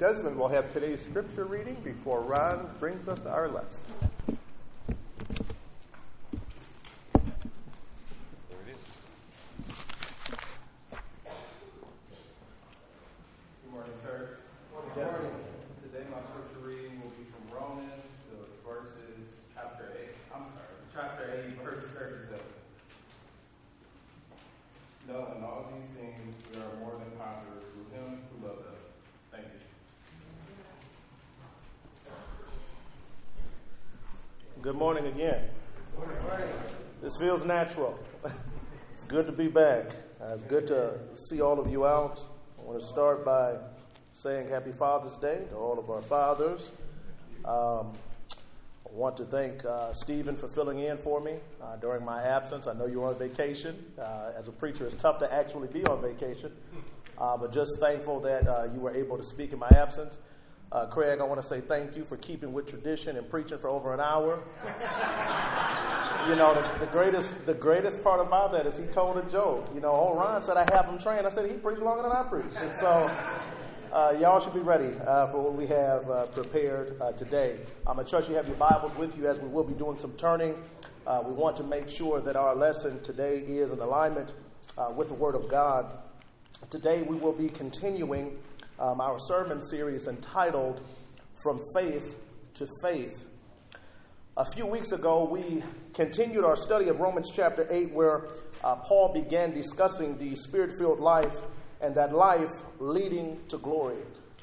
Desmond will have today's scripture reading before Ron brings us our lesson. Good morning, church. Good morning. Today my scripture reading will be from Romans, chapter 8, verse 37. No, in all these things we are more than conquerors through him who loved us. Thank you. Good morning again. Good morning. This feels natural. It's good to be back. It's good to see all of you out. I want to start by saying Happy Father's Day to all of our fathers. I want to thank Stephen for filling in for me during my absence. I know you were on vacation. As a preacher, it's tough to actually be on vacation, but just thankful that you were able to speak in my absence. Craig, I want to say thank you for keeping with tradition and preaching for over an hour. You know, the greatest part about that is he told a joke. You know, Ron said I have him trained. I said he preached longer than I preach. And so y'all should be ready for what we have prepared today. I trust you have your Bibles with you as we will be doing some turning. We want to make sure that our lesson today is in alignment with the Word of God. Today we will be continuing our sermon series entitled From Faith to Faith. A few weeks ago, we continued our study of Romans chapter 8, where Paul began discussing the Spirit-filled life and that life leading to glory.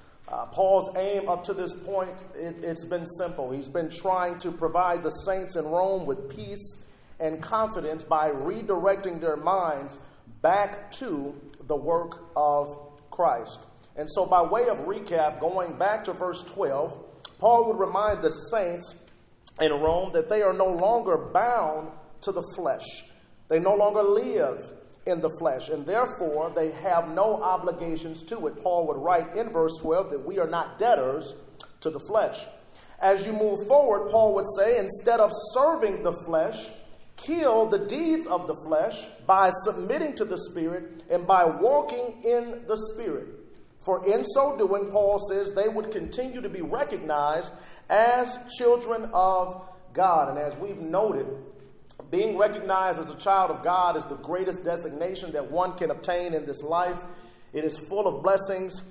Paul's aim up to this point, it's been simple. He's been trying to provide the saints in Rome with peace and confidence by redirecting their minds back to the work of Christ. And so by way of recap, going back to verse 12, Paul would remind the saints in Rome that they are no longer bound to the flesh. They no longer live in the flesh, and therefore they have no obligations to it. Paul would write in verse 12 that we are not debtors to the flesh. As you move forward, Paul would say, instead of serving the flesh, kill the deeds of the flesh by submitting to the Spirit and by walking in the Spirit. For in so doing, Paul says, they would continue to be recognized as children of God. And as we've noted, being recognized as a child of God is the greatest designation that one can obtain in this life. It is full of blessings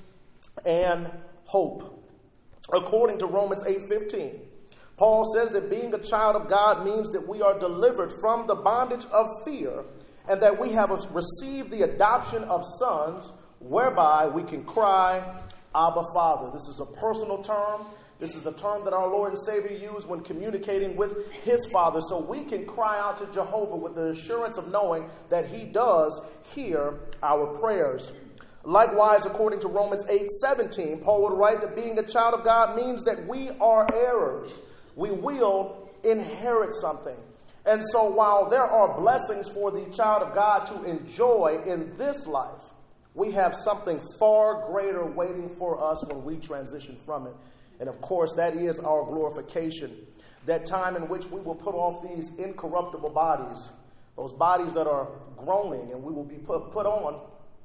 and hope. According to Romans 8:15, Paul says that being a child of God means that we are delivered from the bondage of fear and that we have received the adoption of sons, whereby we can cry, Abba, Father. This is a personal term. This is a term that our Lord and Savior used when communicating with his Father. So we can cry out to Jehovah with the assurance of knowing that he does hear our prayers. Likewise, according to Romans 8:17, Paul would write that being a child of God means that we are heirs. We will inherit something. And so while there are blessings for the child of God to enjoy in this life, we have something far greater waiting for us when we transition from it. And of course, that is our glorification. That time in which we will put off these incorruptible bodies, those bodies that are groaning, and we will be put on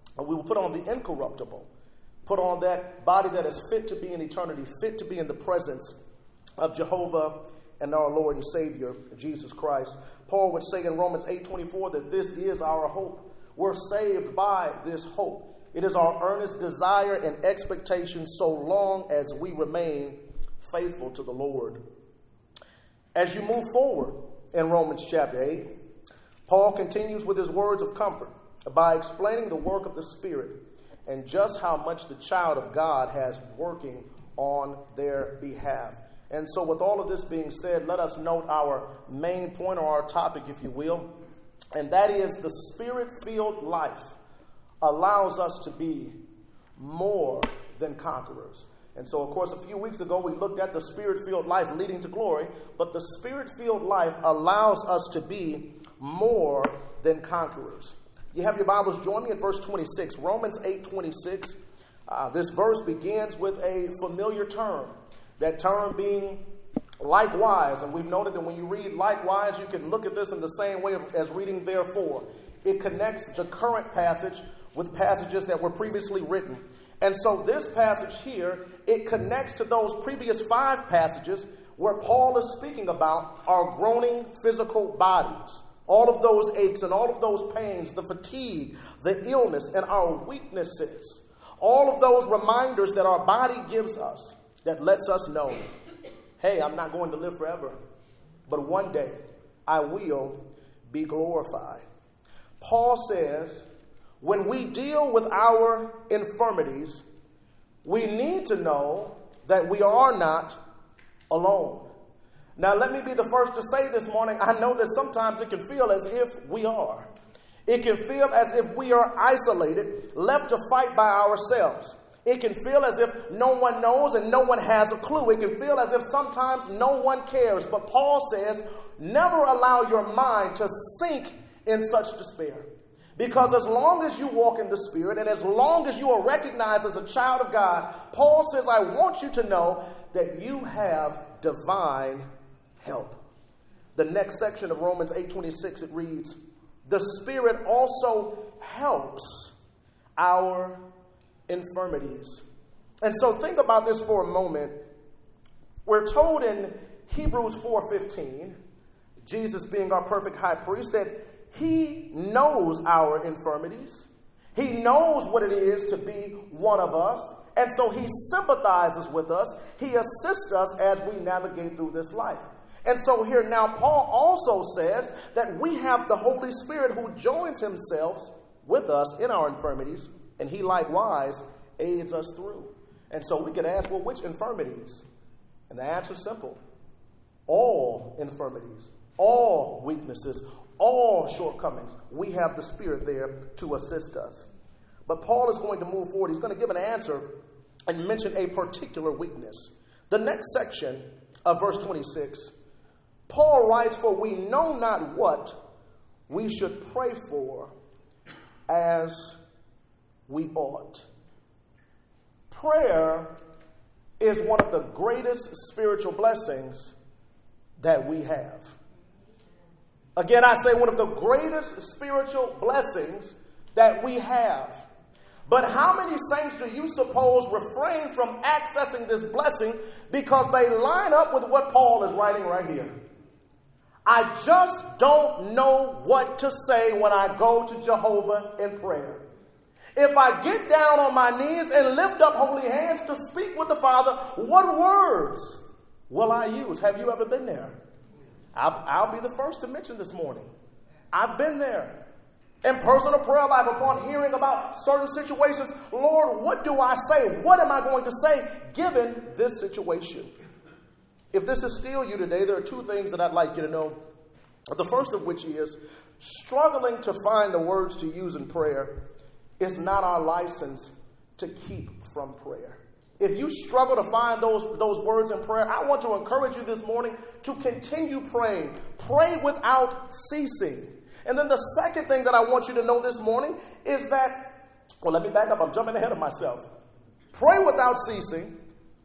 the incorruptible. Put on that body that is fit to be in eternity, fit to be in the presence of Jehovah and our Lord and Savior, Jesus Christ. Paul would say in Romans 8:24 that this is our hope. We're saved by this hope. It is our earnest desire and expectation so long as we remain faithful to the Lord. As you move forward in Romans chapter 8, Paul continues with his words of comfort by explaining the work of the Spirit and just how much the child of God has working on their behalf. And so with all of this being said, let us note our main point, or our topic, if you will, and that is the Spirit-filled life allows us to be more than conquerors. And so, of course, a few weeks ago, we looked at the Spirit-filled life leading to glory, but the Spirit-filled life allows us to be more than conquerors. You have your Bibles, join me in verse 26, Romans 8:26. This verse begins with a familiar term, that term being likewise. And we've noted that when you read likewise, you can look at this in the same way as reading therefore. It connects the current passage with passages that were previously written. And so this passage here, it connects to those previous 5 passages where Paul is speaking about our groaning physical bodies. All of those aches and all of those pains, the fatigue, the illness, and our weaknesses. All of those reminders that our body gives us that lets us know, hey, I'm not going to live forever, but one day I will be glorified. Paul says, when we deal with our infirmities, we need to know that we are not alone. Now, let me be the first to say this morning, I know that sometimes it can feel as if we are. It can feel as if we are isolated, left to fight by ourselves. It can feel as if no one knows and no one has a clue. It can feel as if sometimes no one cares. But Paul says, never allow your mind to sink in such despair. Because as long as you walk in the Spirit and as long as you are recognized as a child of God, Paul says, I want you to know that you have divine help. The next section of Romans 8:26, it reads, the Spirit also helps our infirmities. And so think about this for a moment. We're told in Hebrews 4:15, Jesus being our perfect high priest, that he knows our infirmities. He knows what it is to be one of us. And so he sympathizes with us. He assists us as we navigate through this life. And so here now Paul also says that we have the Holy Spirit who joins himself with us in our infirmities, and he likewise aids us through. And so we could ask, well, which infirmities? And the answer is simple. All infirmities, all weaknesses, all shortcomings. We have the Spirit there to assist us. But Paul is going to move forward. He's going to give an answer and mention a particular weakness. The next section of verse 26, Paul writes, for we know not what we should pray for as we ought. Prayer is one of the greatest spiritual blessings that we have. Again, I say one of the greatest spiritual blessings that we have. But how many saints do you suppose refrain from accessing this blessing because they line up with what Paul is writing right here? I just don't know what to say when I go to Jehovah in prayer. If I get down on my knees and lift up holy hands to speak with the Father, what words will I use? Have you ever been there? I'll be the first to mention this morning. I've been there. In personal prayer life, upon hearing about certain situations, Lord, what do I say? What am I going to say given this situation? If this is still you today, there are 2 things that I'd like you to know. The first of which is struggling to find the words to use in prayer is not our license to keep from prayer. If you struggle to find those words in prayer, I want to encourage you this morning to continue praying. Pray without ceasing. And then the second thing that I want you to know this morning is that, well, let me back up. I'm jumping ahead of myself. Pray without ceasing.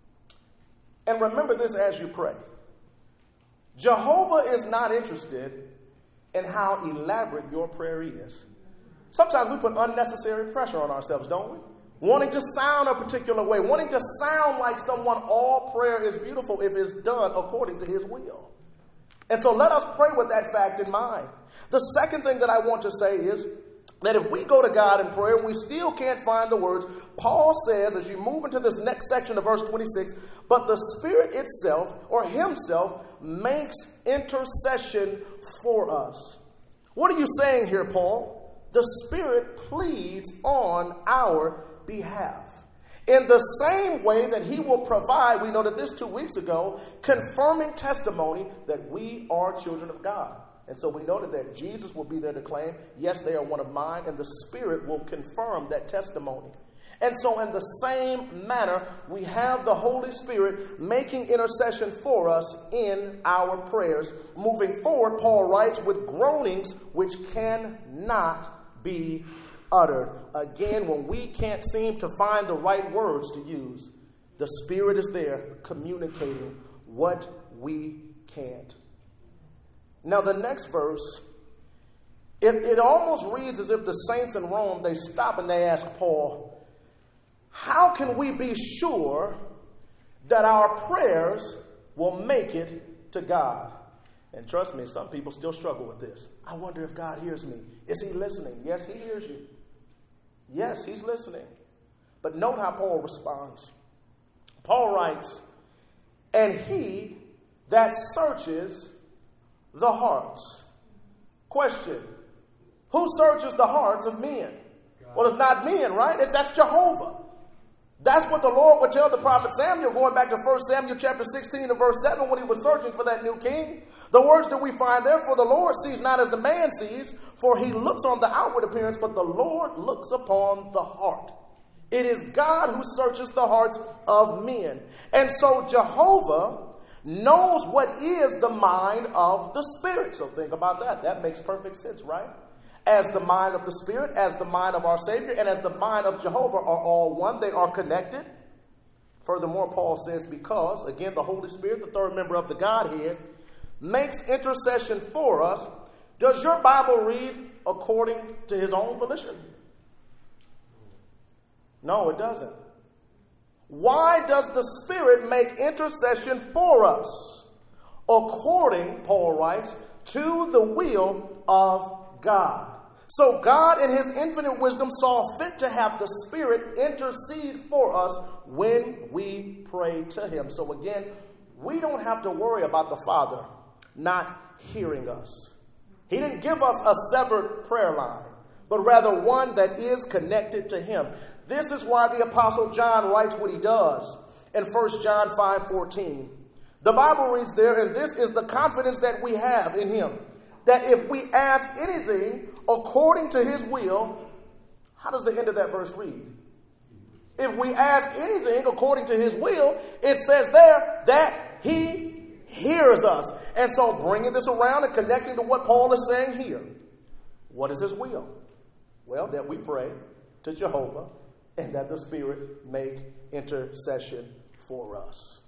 And remember this as you pray. Jehovah is not interested in how elaborate your prayer is. Sometimes we put unnecessary pressure on ourselves, don't we? Wanting to sound a particular way, wanting to sound like someone. All prayer is beautiful if it's done according to his will. And so let us pray with that fact in mind. The second thing that I want to say is that if we go to God in prayer and we still can't find the words, Paul says, as you move into this next section of verse 26, but the Spirit itself, or himself, makes intercession for us. What are you saying here, Paul? The Spirit pleads on our behalf. In the same way that he will provide, we noted this 2 weeks ago, confirming testimony that we are children of God. And so we noted that Jesus will be there to claim, yes, they are one of mine, and the Spirit will confirm that testimony. And so in the same manner, we have the Holy Spirit making intercession for us in our prayers. Moving forward, Paul writes, with groanings which cannot be uttered. Again, when we can't seem to find the right words to use, the Spirit is there communicating what we can't. Now, the next verse, it almost reads as if the saints in Rome, they stop and they ask Paul, how can we be sure that our prayers will make it to God? And trust me, some people still struggle with this. I wonder if God hears me. Is he listening? Yes, he hears you. Yes, he's listening. But note how Paul responds. Paul writes, and he that searches the hearts. Question, who searches the hearts of men? God. Well, it's not men, right? That's Jehovah. That's what the Lord would tell the prophet Samuel, going back to 1 Samuel chapter 16 and verse 7, when he was searching for that new king. The words that we find there, for the Lord sees not as the man sees, for he looks on the outward appearance, but the Lord looks upon the heart. It is God who searches the hearts of men. And so Jehovah knows what is the mind of the Spirit. So think about that. That makes perfect sense, right? As the mind of the Spirit, as the mind of our Savior, and as the mind of Jehovah are all one. They are connected. Furthermore, Paul says, because, again, the Holy Spirit, the third member of the Godhead, makes intercession for us. Does your Bible read according to his own volition? No, it doesn't. Why does the Spirit make intercession for us? According, Paul writes, to the will of God. So God in his infinite wisdom saw fit to have the Spirit intercede for us when we pray to him. So again, we don't have to worry about the Father not hearing us. He didn't give us a severed prayer line, but rather one that is connected to him. This is why the Apostle John writes what he does in 1 John 5:14. The Bible reads there, and this is the confidence that we have in him, that if we ask anything according to his will, how does the end of that verse read? If we ask anything according to his will, it says there that he hears us. And so bringing this around and connecting to what Paul is saying here, what is his will? Well, that we pray to Jehovah and that the Spirit make intercession for us.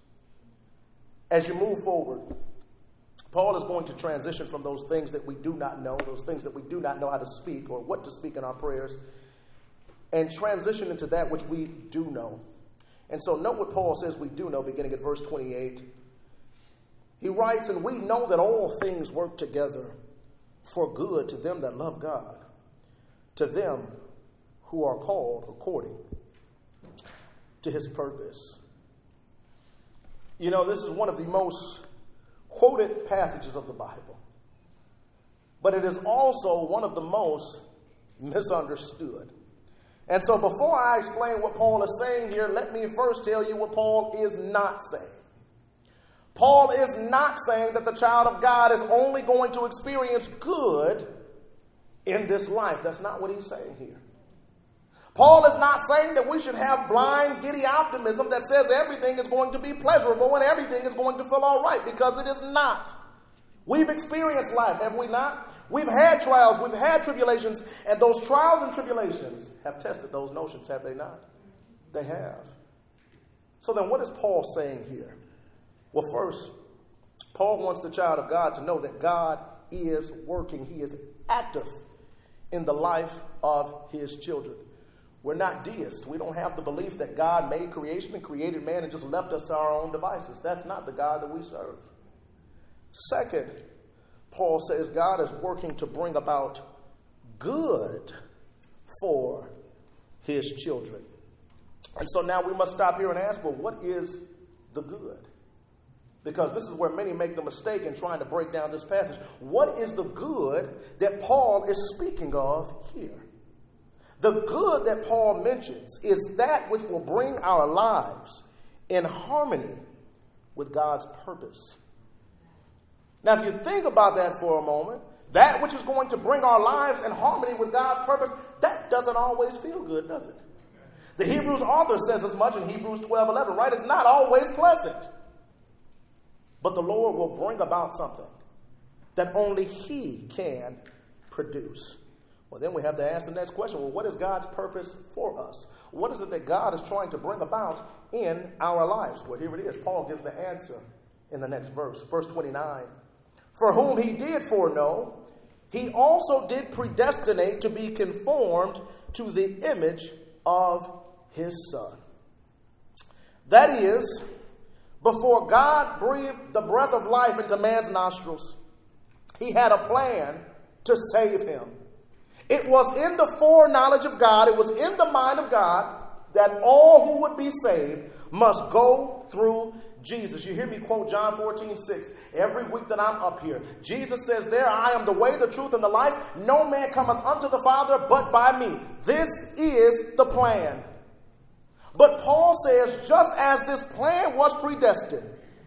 As you move forward, Paul is going to transition from those things that we do not know, those things that we do not know how to speak or what to speak in our prayers, and transition into that which we do know. And so note what Paul says we do know, beginning at verse 28. He writes, and we know that all things work together for good to them that love God, to them who are called according to his purpose. You know, this is one of the most quoted passages of the Bible, but it is also one of the most misunderstood. And so before I explain what Paul is saying here, let me first tell you what Paul is not saying. Paul is not saying that the child of God is only going to experience good in this life. That's not what he's saying here. Paul is not saying that we should have blind, giddy optimism that says everything is going to be pleasurable and everything is going to feel all right, because it is not. We've experienced life, have we not? We've had trials, we've had tribulations, and those trials and tribulations have tested those notions, have they not? They have. So then what is Paul saying here? Well, first, Paul wants the child of God to know that God is working. He is active in the life of his children. We're not deists. We don't have the belief that God made creation and created man and just left us to our own devices. That's not the God that we serve. Second, Paul says God is working to bring about good for his children. And so now we must stop here and ask, well, what is the good? Because this is where many make the mistake in trying to break down this passage. What is the good that Paul is speaking of here? The good that Paul mentions is that which will bring our lives in harmony with God's purpose. Now, if you think about that for a moment, that which is going to bring our lives in harmony with God's purpose, that doesn't always feel good, does it? The Hebrews author says as much in Hebrews 12:11, right? It's not always pleasant. But the Lord will bring about something that only he can produce. Well, then we have to ask the next question. Well, what is God's purpose for us? What is it that God is trying to bring about in our lives? Well, here it is. Paul gives the answer in the next verse. Verse 29. For whom he did foreknow, he also did predestinate to be conformed to the image of his Son. That is, before God breathed the breath of life into man's nostrils, he had a plan to save him. It was in the foreknowledge of God, it was in the mind of God, that all who would be saved must go through Jesus. You hear me quote John 14:6 every week that I'm up here. Jesus says there, I am the way, the truth, and the life. No man cometh unto the Father but by me. This is the plan. But Paul says, just as this plan was predestined,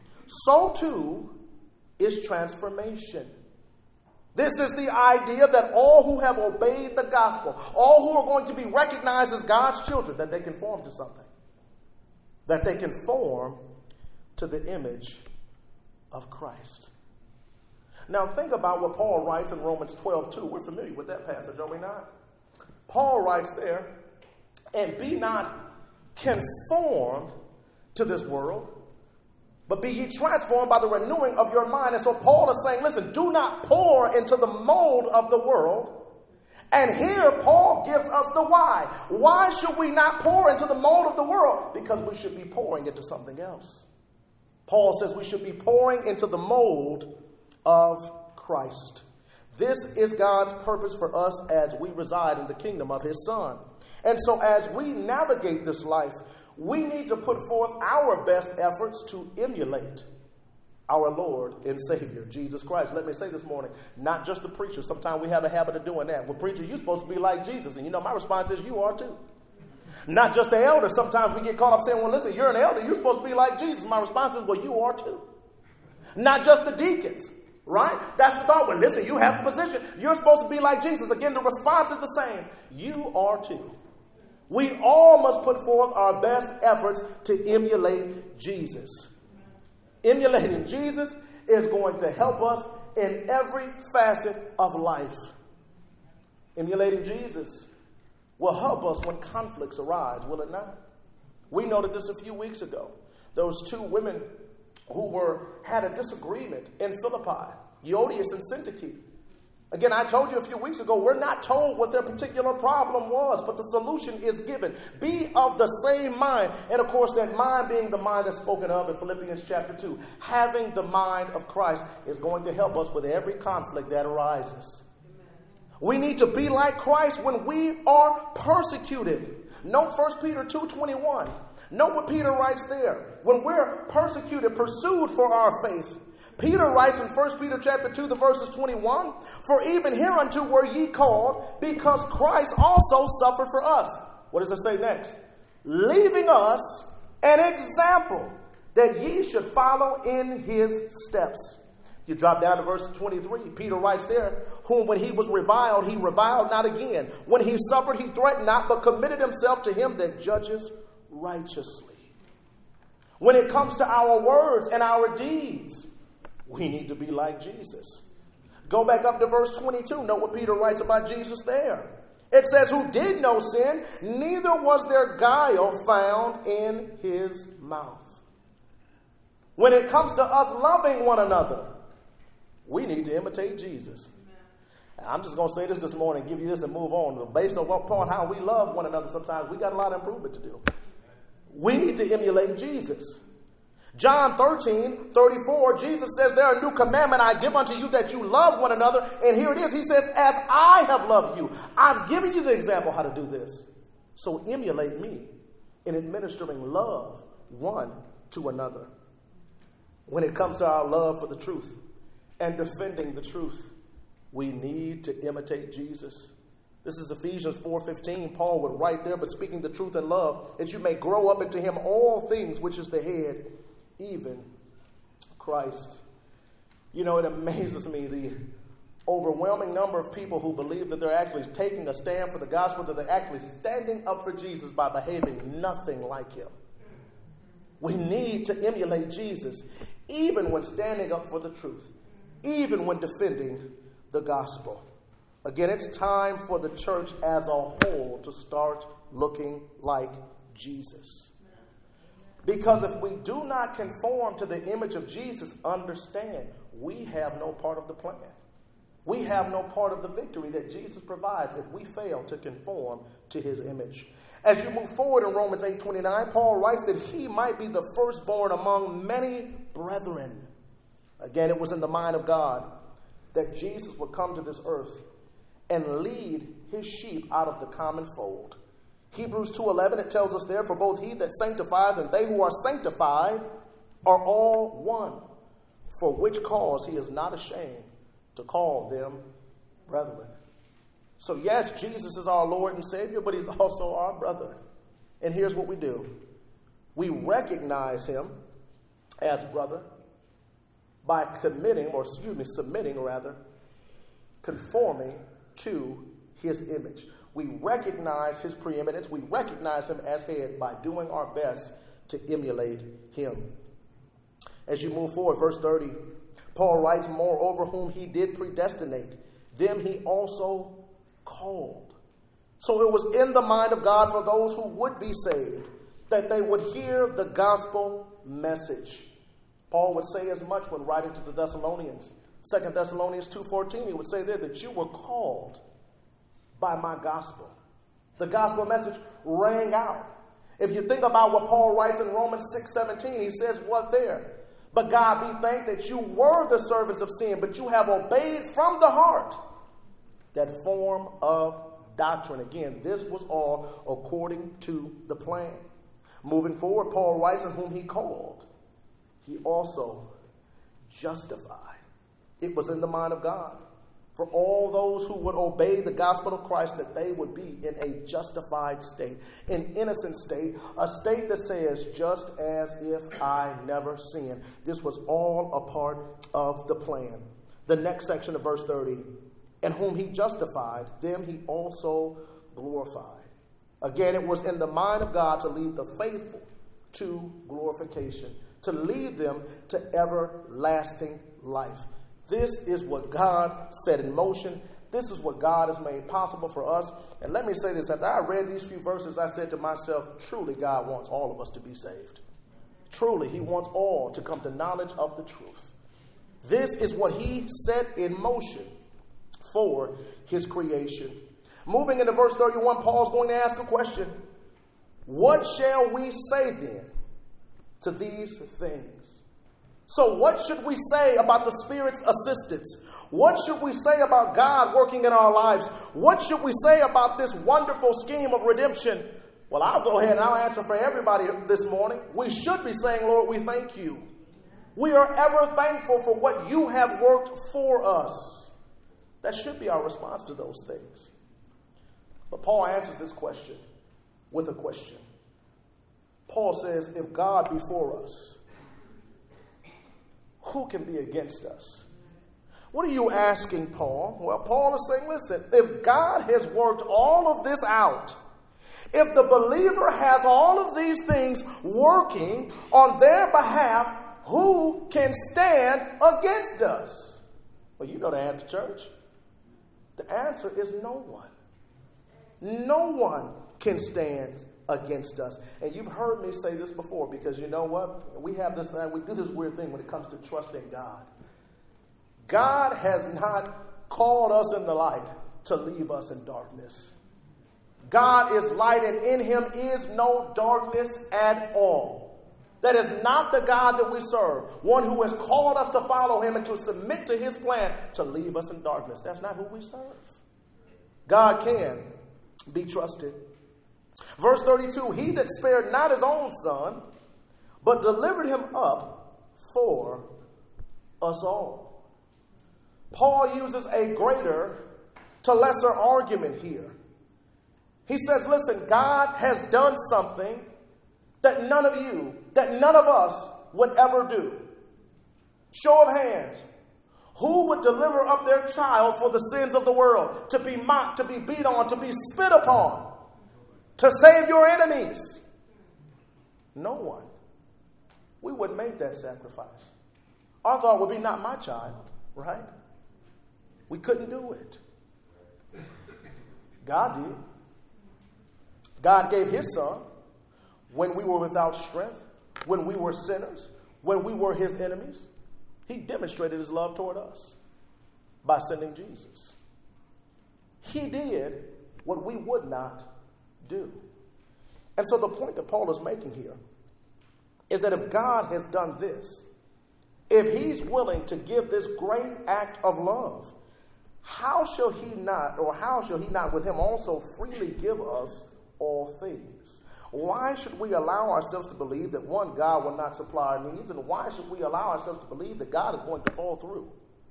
so too is transformation. This is the idea that all who have obeyed the gospel, all who are going to be recognized as God's children, that they can form to something. That they can form to the image of Christ. Now think about what Paul writes in Romans 12:2. We're familiar with that passage, are we not? Paul writes there, and be not conformed to this world, but be ye transformed by the renewing of your mind. And so Paul is saying, listen, do not pour into the mold of the world. And here Paul gives us the why. Why should we not pour into the mold of the world? Because we should be pouring into something else. Paul says we should be pouring into the mold of Christ. This is God's purpose for us as we reside in the kingdom of his Son. And so as we navigate this life, we need to put forth our best efforts to emulate our Lord and Savior, Jesus Christ. Let me say this morning, not just the preacher. Sometimes we have a habit of doing that. Well, preacher, you're supposed to be like Jesus. And my response is, you are too. Not just the elder. Sometimes we get caught up saying, well, listen, you're an elder. You're supposed to be like Jesus. My response is, well, you are too. Not just the deacons, right? That's the thought. Well, listen, you have a position. You're supposed to be like Jesus. Again, the response is the same. You are too. We all must put forth our best efforts to emulate Jesus. Emulating Jesus is going to help us in every facet of life. Emulating Jesus will help us when conflicts arise, will it not? We noted this a few weeks ago. Those two women who had a disagreement in Philippi, Euodias and Syntyche. Again, I told you a few weeks ago, we're not told what their particular problem was, but the solution is given. Be of the same mind. And of course, that mind being the mind that's spoken of in Philippians chapter 2. Having the mind of Christ is going to help us with every conflict that arises. We need to be like Christ when we are persecuted. Note 1 Peter 2:21. Note what Peter writes there. When we're persecuted, pursued for our faith, Peter writes in 1 Peter chapter 2, the verses 21, for even hereunto were ye called, because Christ also suffered for us. What does it say next? Leaving us an example that ye should follow in his steps. You drop down to verse 23. Peter writes there, whom when he was reviled, he reviled not again. When he suffered, he threatened not, but committed himself to him that judges righteously. When it comes to our words and our deeds, we need to be like Jesus. Go back up to verse 22. Note what Peter writes about Jesus there. It says, who did no sin, neither was there guile found in his mouth. When it comes to us loving one another, we need to imitate Jesus. And I'm just going to say this morning, give you this and move on. Based on how we love one another, sometimes we got a lot of improvement to do. We need to emulate Jesus. John 13:34, Jesus says, there a new commandment I give unto you, that you love one another. And here it is. He says, as I have loved you. I've given you the example how to do this. So emulate me in administering love one to another. When it comes to our love for the truth and defending the truth, we need to imitate Jesus. This is Ephesians 4:15. Paul would write there, but speaking the truth in love, that you may grow up into him all things, which is the head, even Christ. It amazes me the overwhelming number of people who believe that they're actually taking a stand for the gospel, that they're actually standing up for Jesus by behaving nothing like him. We need to emulate Jesus, even when standing up for the truth, even when defending the gospel. Again, it's time for the church as a whole to start looking like Jesus. Because if we do not conform to the image of Jesus, understand, we have no part of the plan. We have no part of the victory that Jesus provides if we fail to conform to his image. As you move forward in Romans 8:29, Paul writes that he might be the firstborn among many brethren. Again, it was in the mind of God that Jesus would come to this earth and lead his sheep out of the common fold. Hebrews 2:11, it tells us there, for both he that sanctifies and they who are sanctified are all one, for which cause he is not ashamed to call them brethren. So yes, Jesus is our Lord and Savior, but he's also our brother. And here's what we do. We recognize him as brother by conforming to his image. We recognize his preeminence. We recognize him as head by doing our best to emulate him. As you move forward, verse 30, Paul writes, moreover, whom he did predestinate, them he also called. So it was in the mind of God for those who would be saved, that they would hear the gospel message. Paul would say as much when writing to the Thessalonians. 2 Thessalonians 2:14, he would say there that you were called by my gospel. The gospel message rang out. If you think about what Paul writes in Romans 6:17, he says what there? But God be thanked that you were the servants of sin, but you have obeyed from the heart that form of doctrine. Again, this was all according to the plan. Moving forward, Paul writes, in whom he called, he also justified. It was in the mind of God for all those who would obey the gospel of Christ, that they would be in a justified state, an innocent state, a state that says, just as if I never sinned. This was all a part of the plan. The next section of verse 30, and whom he justified, them he also glorified. Again, it was in the mind of God to lead the faithful to glorification, to lead them to everlasting life. This is what God set in motion. This is what God has made possible for us. And let me say this, after I read these few verses, I said to myself, truly God wants all of us to be saved. Truly, he wants all to come to knowledge of the truth. This is what he set in motion for his creation. Moving into verse 31, Paul's going to ask a question. What shall we say then to these things? So what should we say about the Spirit's assistance? What should we say about God working in our lives? What should we say about this wonderful scheme of redemption? Well, I'll go ahead and I'll answer for everybody this morning. We should be saying, Lord, we thank you. We are ever thankful for what you have worked for us. That should be our response to those things. But Paul answers this question with a question. Paul says, if God be for us, who can be against us? What are you asking, Paul? Well, Paul is saying, listen, if God has worked all of this out, if the believer has all of these things working on their behalf, who can stand against us? Well, you know the answer, church. The answer is no one. No one can stand against us. And you've heard me say this before, because you know what? We do this weird thing when it comes to trusting God. God has not called us in the light to leave us in darkness. God is light, and in him is no darkness at all. That is not the God that we serve, one who has called us to follow him and to submit to his plan to leave us in darkness. That's not who we serve. God can be trusted. Verse 32, he that spared not his own son, but delivered him up for us all. Paul uses a greater to lesser argument here. He says, listen, God has done something that none of us would ever do. Show of hands. Who would deliver up their child for the sins of the world? To be mocked, to be beat on, to be spit upon, to save your enemies? No one. We wouldn't make that sacrifice. Our thought would be, not my child, right? We couldn't do it. God did. God gave his son when we were without strength, when we were sinners, when we were his enemies. He demonstrated his love toward us. by sending Jesus. He did what we would not do. And so the point that Paul is making here is that if God has done this, if he's willing to give this great act of love, how shall he not with him also freely give us all things? Why should we allow ourselves to believe that, one, God will not supply our needs, and why should we allow ourselves to believe that God is going to fall through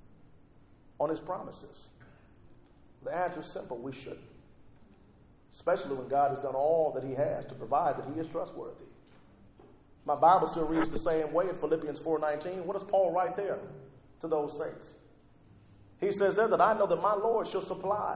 on his promises? The answer is simple: we shouldn't. Especially when God has done all that he has to provide that he is trustworthy. My Bible still reads the same way in Philippians 4:19. What does Paul write there to those saints? He says there that I know that my Lord shall supply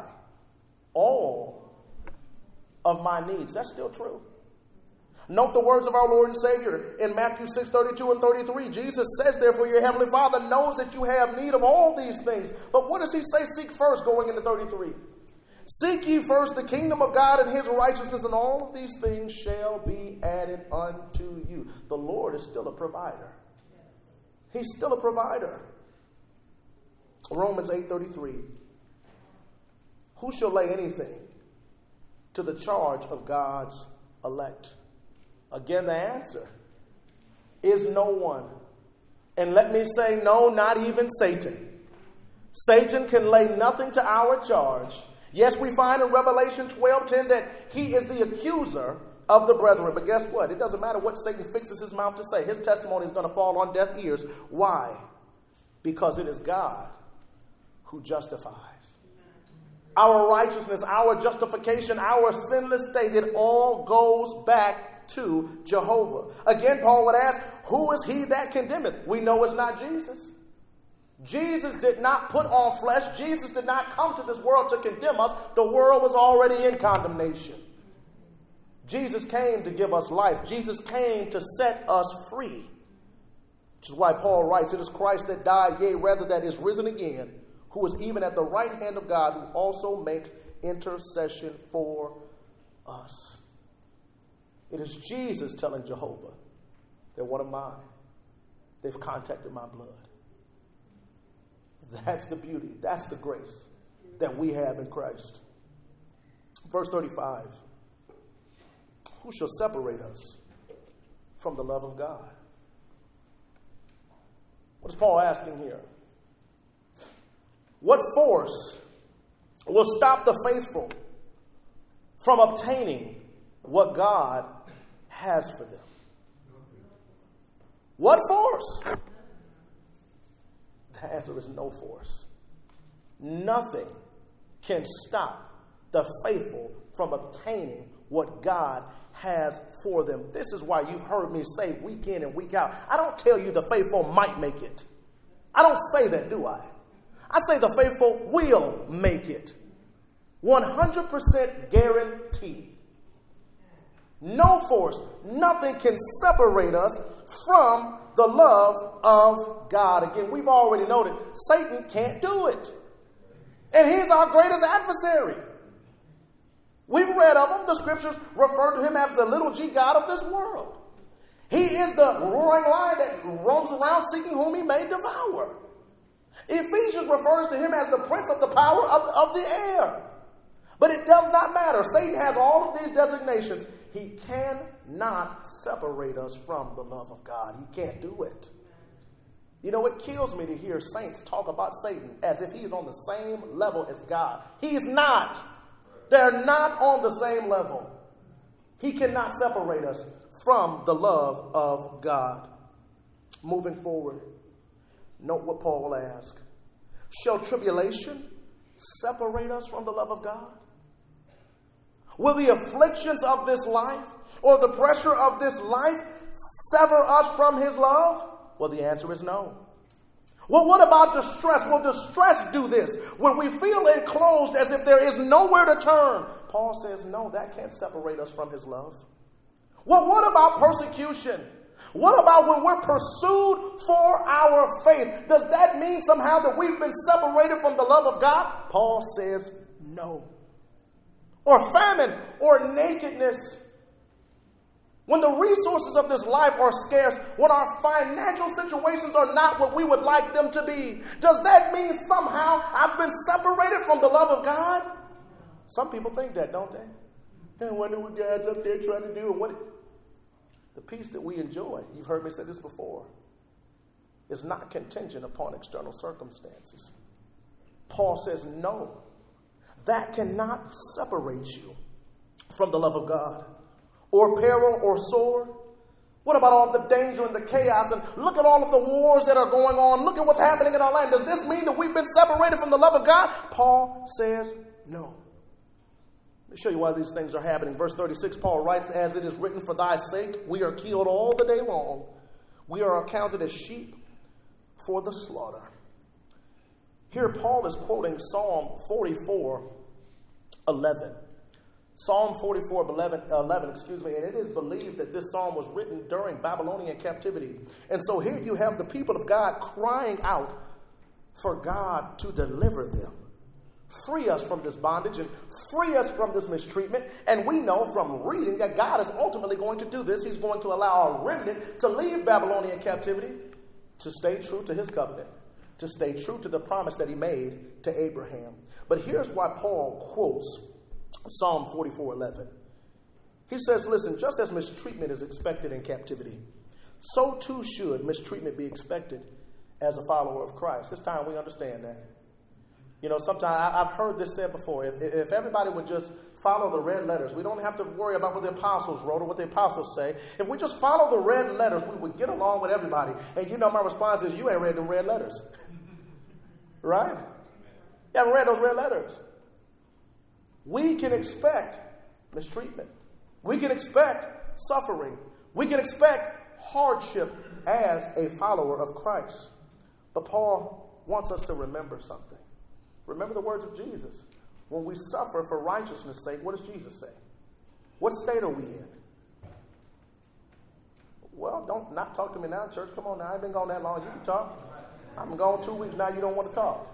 all of my needs. That's still true. Note the words of our Lord and Savior in Matthew 6:32 and 33. Jesus says, therefore, your heavenly Father knows that you have need of all these things. But what does he say? Seek first, going into 33. Seek ye first the kingdom of God and his righteousness, and all of these things shall be added unto you. The Lord is still a provider. He's still a provider. Romans 8:33. Who shall lay anything to the charge of God's elect? Again, the answer is no one. And let me say, no, not even Satan. Satan can lay nothing to our charge. Yes, we find in Revelation 12:10 that he is the accuser of the brethren. But guess what? It doesn't matter what Satan fixes his mouth to say. His testimony is going to fall on deaf ears. Why? Because it is God who justifies. Our righteousness, our justification, our sinless state, it all goes back to Jehovah. Again, Paul would ask, who is he that condemneth? We know it's not Jesus. Jesus did not put on flesh. Jesus did not come to this world to condemn us. The world was already in condemnation. Jesus came to give us life. Jesus came to set us free. Which is why Paul writes, it is Christ that died, yea, rather that is risen again, who is even at the right hand of God, who also makes intercession for us. It is Jesus telling Jehovah, they're one of mine. They've contacted my blood. That's the beauty. That's the grace that we have in Christ. Verse 35. Who shall separate us from the love of God? What is Paul asking here? What force will stop the faithful from obtaining what God has for them? What force? The answer is no force. Nothing can stop the faithful from obtaining what God has for them. This is why you've heard me say week in and week out, I don't tell you the faithful might make it. I don't say that, do I? I say the faithful will make it. 100% guaranteed. No force, nothing can separate us from the love of God. Again, we've already noted Satan can't do it. And he's our greatest adversary. We've read of him. The scriptures refer to him as the little g God of this world. He is the roaring lion that roams around seeking whom he may devour. Ephesians refers to him as the prince of the power of the air. But it does not matter. Satan has all of these designations. He cannot separate us from the love of God. He can't do it. You know, it kills me to hear saints talk about Satan as if he's on the same level as God. He's not. They're not on the same level. He cannot separate us from the love of God. Moving forward, note what Paul will ask. Shall tribulation separate us from the love of God? Will the afflictions of this life or the pressure of this life sever us from his love? Well, the answer is no. Well, what about distress? Will distress do this? When we feel enclosed as if there is nowhere to turn? Paul says, no, that can't separate us from his love. Well, what about persecution? What about when we're pursued for our faith? Does that mean somehow that we've been separated from the love of God? Paul says, no. Or famine, or nakedness. when the resources of this life are scarce, when our financial situations are not what we would like them to be, does that mean somehow I've been separated from the love of God? Some people think that, don't they? I wonder what God's up there trying to do. And the peace that we enjoy, you've heard me say this before, is not contingent upon external circumstances. Paul says, no, that cannot separate you from the love of God. Or peril or sword? What about all the danger and the chaos? And look at all of the wars that are going on. Look at what's happening in our land. Does this mean that we've been separated from the love of God? Paul says no. Let me show you why these things are happening. Verse 36, Paul writes, as it is written, for thy sake we are killed all the day long. We are accounted as sheep for the slaughter. Here Paul is quoting Psalm 44:11. Psalm 44:11, and it is believed that this psalm was written during Babylonian captivity. And so here you have the people of God crying out for God to deliver them. Free us from this bondage and free us from this mistreatment. And we know from reading that God is ultimately going to do this. He's going to allow a remnant to leave Babylonian captivity to stay true to his covenant, to stay true to the promise that he made to Abraham. But here's why Paul quotes Psalm 44:11. He says, listen, just as mistreatment is expected in captivity, so too should mistreatment be expected as a follower of Christ. It's time we understand that. You know, sometimes I've heard this said before. If everybody would just follow the red letters, we don't have to worry about what the apostles wrote or what the apostles say. If we just follow the red letters, we would get along with everybody. And you know my response is, you ain't read them red letters. Right? You haven't read those red letters. We can expect mistreatment. We can expect suffering. We can expect hardship as a follower of Christ. But Paul wants us to remember something. Remember the words of Jesus. When we suffer for righteousness' sake, what does Jesus say? What state are we in? Well, don't not talk to me now, church. Come on now. I ain't been gone that long. You can talk. I've been gone 2 weeks now. You don't want to talk.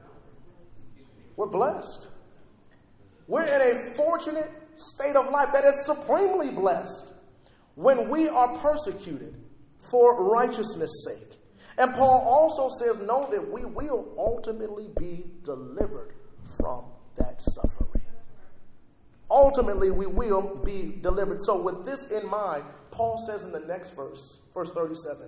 We're blessed. We're in a fortunate state of life that is supremely blessed when we are persecuted for righteousness' sake. And Paul also says, know that we will ultimately be delivered from that suffering. Ultimately, we will be delivered. So with this in mind, Paul says in the next verse, verse 37,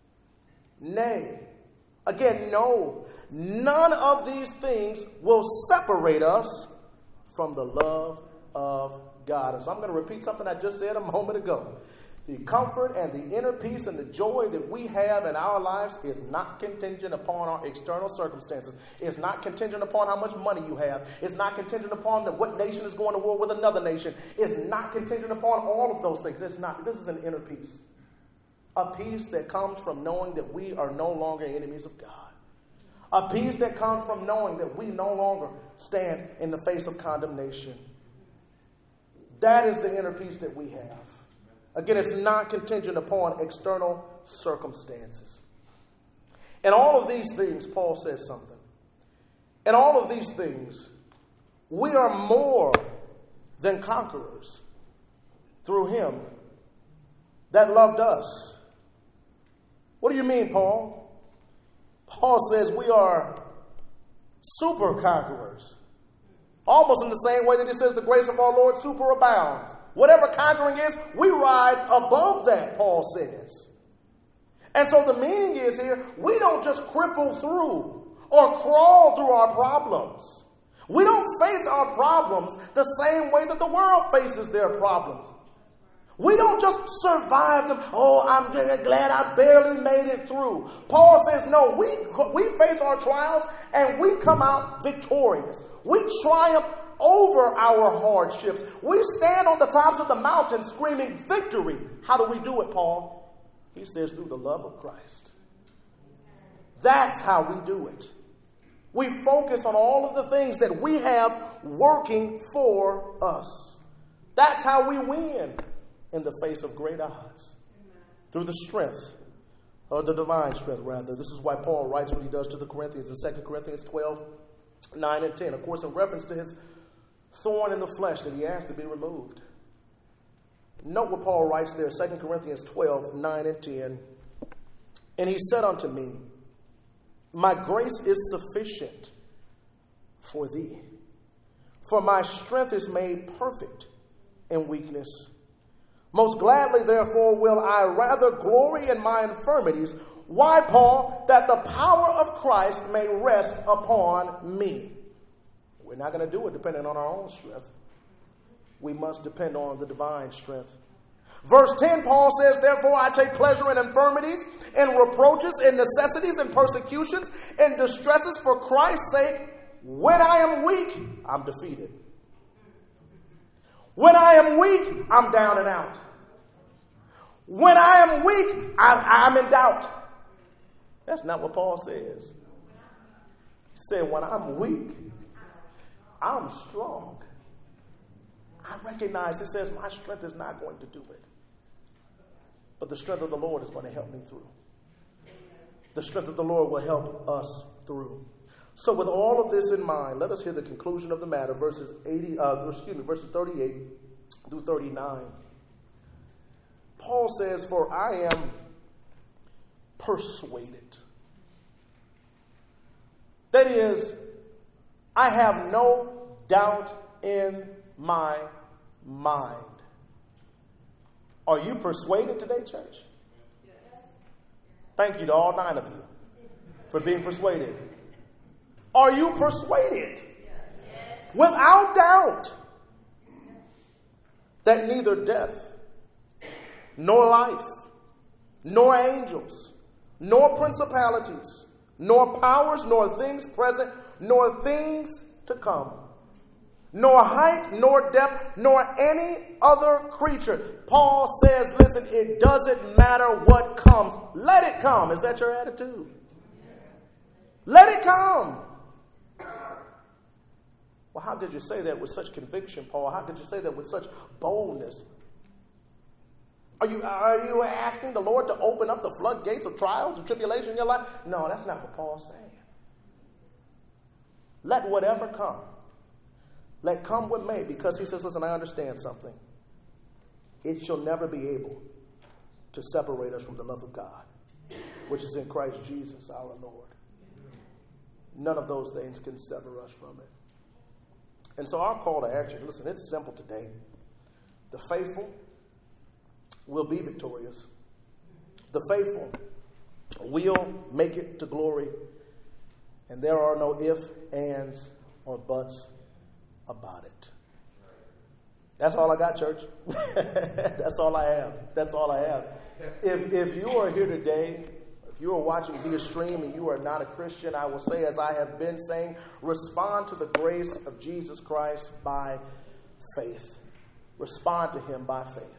nay, again, no, none of these things will separate us from the love of God. And so I'm going to repeat something I just said a moment ago. The comfort and the inner peace and the joy that we have in our lives is not contingent upon our external circumstances. It's not contingent upon how much money you have. It's not contingent upon what nation is going to war with another nation. It's not contingent upon all of those things. It's not. This is an inner peace. A peace that comes from knowing that we are no longer enemies of God. A peace that comes from knowing that we no longer stand in the face of condemnation. That is the inner peace that we have. Again, it's not contingent upon external circumstances. And all of these things, Paul says something. And all of these things, we are more than conquerors through him that loved us. What do you mean, Paul? Paul says we are super conquerors. Almost in the same way that he says the grace of our Lord superabounds. Whatever conquering is, we rise above that, Paul says. And so the meaning is here, we don't just cripple through or crawl through our problems. We don't face our problems the same way that the world faces their problems. We don't just survive them. Oh, I'm glad I barely made it through. Paul says, no, we face our trials and we come out victorious. We triumph over our hardships. We stand on the tops of the mountain screaming victory. How do we do it, Paul? He says through the love of Christ. That's how we do it. We focus on all of the things that we have working for us. That's how we win in the face of great odds. Through the strength, or the divine strength rather. This is why Paul writes what he does to the Corinthians in 2 Corinthians 12, 9 and 10. Of course, in reference to his thorn in the flesh that he asked to be removed. Note what Paul writes there, 2 Corinthians 12, 9 and 10. And he said unto me, my grace is sufficient for thee, for my strength is made perfect in weakness. Most gladly, therefore, will I rather glory in my infirmities. Why, Paul? That the power of Christ may rest upon me. We're not going to do it depending on our own strength. We must depend on the divine strength. Verse 10, Paul says, therefore I take pleasure in infirmities, in reproaches, in necessities, in persecutions, in distresses for Christ's sake. When I am weak, I'm defeated. When I am weak, I'm down and out. When I am weak, I'm in doubt. That's not what Paul says. He said, when I'm weak, I'm strong. I recognize, it says, my strength is not going to do it. But the strength of the Lord is going to help me through. The strength of the Lord will help us through. So with all of this in mind, let us hear the conclusion of the matter, verses 38 through 39. Paul says, for I am persuaded. That is, I have no doubt in my mind. Are you persuaded today, church? Yes. Thank you to all 9 of you for being persuaded. Are you persuaded? Yes. Without doubt that neither death, nor life, nor angels, nor principalities, nor powers, nor things present, nor things to come, nor height, nor depth, nor any other creature. Paul says, listen, it doesn't matter what comes. Let it come. Is that your attitude? Let it come. Well, how could you say that with such conviction, Paul? How could you say that with such boldness? Are you asking the Lord to open up the floodgates of trials and tribulation in your life? No, that's not what Paul's saying. Let whatever come. Let come what may, because he says, listen, I understand something. It shall never be able to separate us from the love of God, which is in Christ Jesus our Lord. None of those things can sever us from it. And so our call to action, listen, it's simple today. The faithful will be victorious. The faithful will make it to glory. And there are no ifs, ands, or buts about it. That's all I got, church. That's all I have. That's all I have. If you are here today, if you are watching via stream and you are not a Christian, I will say, as I have been saying, respond to the grace of Jesus Christ by faith. Respond to him by faith.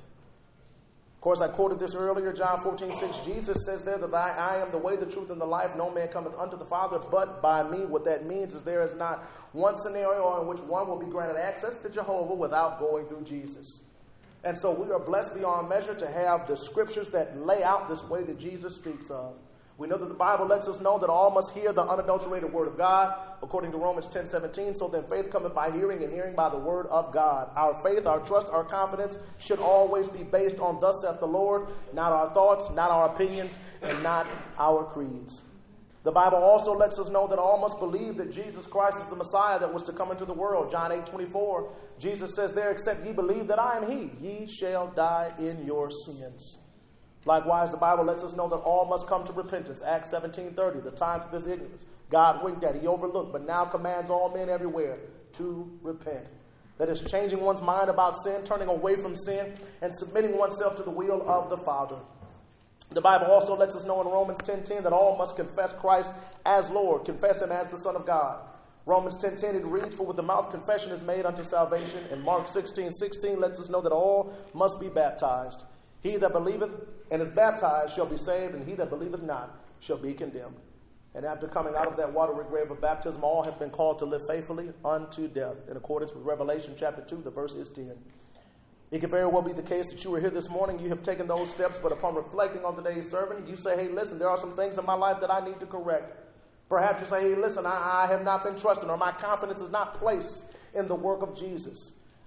Of course, I quoted this earlier, John 14:6. Jesus says there that I am the way, the truth, and the life. No man cometh unto the Father but by me. What that means is there is not one scenario in which one will be granted access to Jehovah without going through Jesus. And so we are blessed beyond measure to have the scriptures that lay out this way that Jesus speaks of. We know that the Bible lets us know that all must hear the unadulterated word of God, according to Romans 10:17. So then faith cometh by hearing, and hearing by the word of God. Our faith, our trust, our confidence should always be based on thus saith the Lord, not our thoughts, not our opinions, and not our creeds. The Bible also lets us know that all must believe that Jesus Christ is the Messiah that was to come into the world. John 8:24, Jesus says there, except ye believe that I am he, ye shall die in your sins. Likewise, the Bible lets us know that all must come to repentance. Acts 17:30, the times of this ignorance, God winked at, he overlooked, but now commands all men everywhere to repent. That is changing one's mind about sin, turning away from sin, and submitting oneself to the will of the Father. The Bible also lets us know in Romans 10:10 that all must confess Christ as Lord, confess him as the Son of God. Romans 10:10, it reads, for with the mouth confession is made unto salvation. And Mark 16:16 lets us know that all must be baptized. He that believeth and is baptized shall be saved, and he that believeth not shall be condemned. And after coming out of that watery grave of baptism, all have been called to live faithfully unto death, in accordance with Revelation chapter 2, the verse is 10. It could very well be the case that you were here this morning, you have taken those steps, but upon reflecting on today's sermon, you say, hey, listen, there are some things in my life that I need to correct. Perhaps you say, hey, listen, I have not been trusting, or my confidence is not placed in the work of Jesus.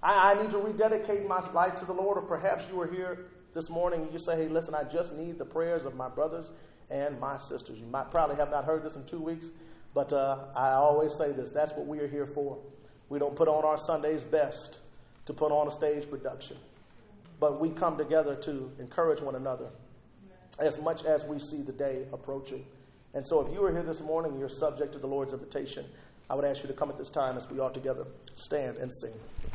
I need to rededicate my life to the Lord. Or perhaps you are here this morning and you say, hey, listen, I just need the prayers of my brothers and my sisters. You might probably have not heard this in 2 weeks, but I always say this. That's what we are here for. We don't put on our Sunday's best to put on a stage production, but we come together to encourage one another as much as we see the day approaching. And so if you are here this morning and you're subject to the Lord's invitation, I would ask you to come at this time as we all together stand and sing.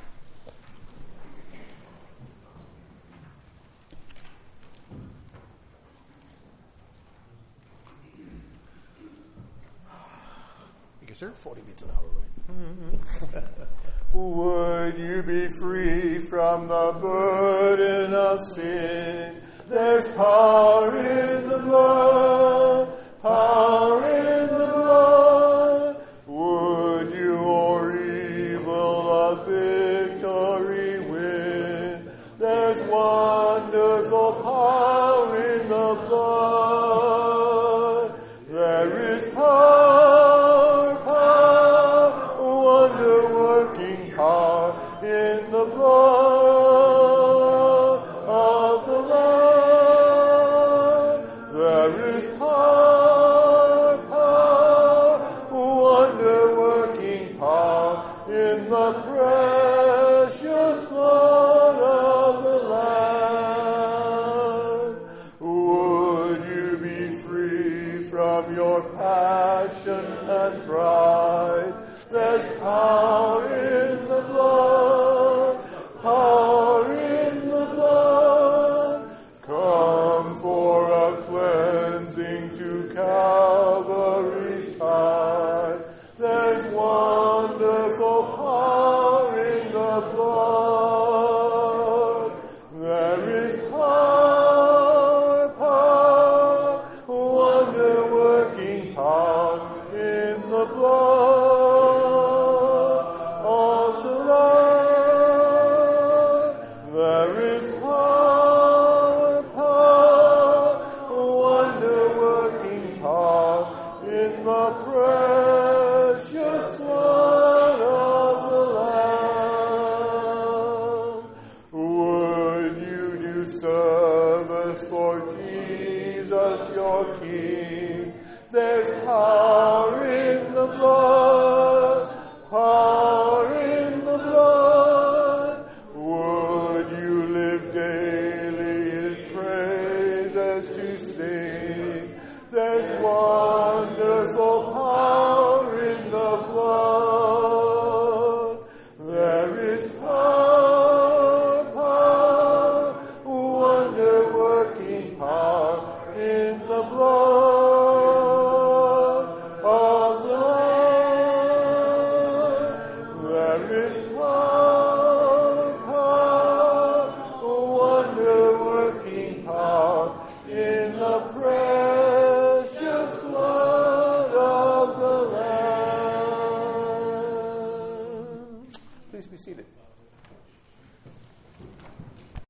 Sir? 40 beats an hour, right? Would you be free from the burden of sin? There's power in the blood, power in the blood. Would you o'er evil a victory win? There's wonderful power in the blood. There is power. In the blood of the Lamb, there is power, wonder-working power in the precious blood of the Lamb. Would you be free from your passion and pride? There's power in the blood, power in the blood. Come for a cleansing to Calvary's side. There's wonderful power in the blood. There is power, wonder-working power in the blood.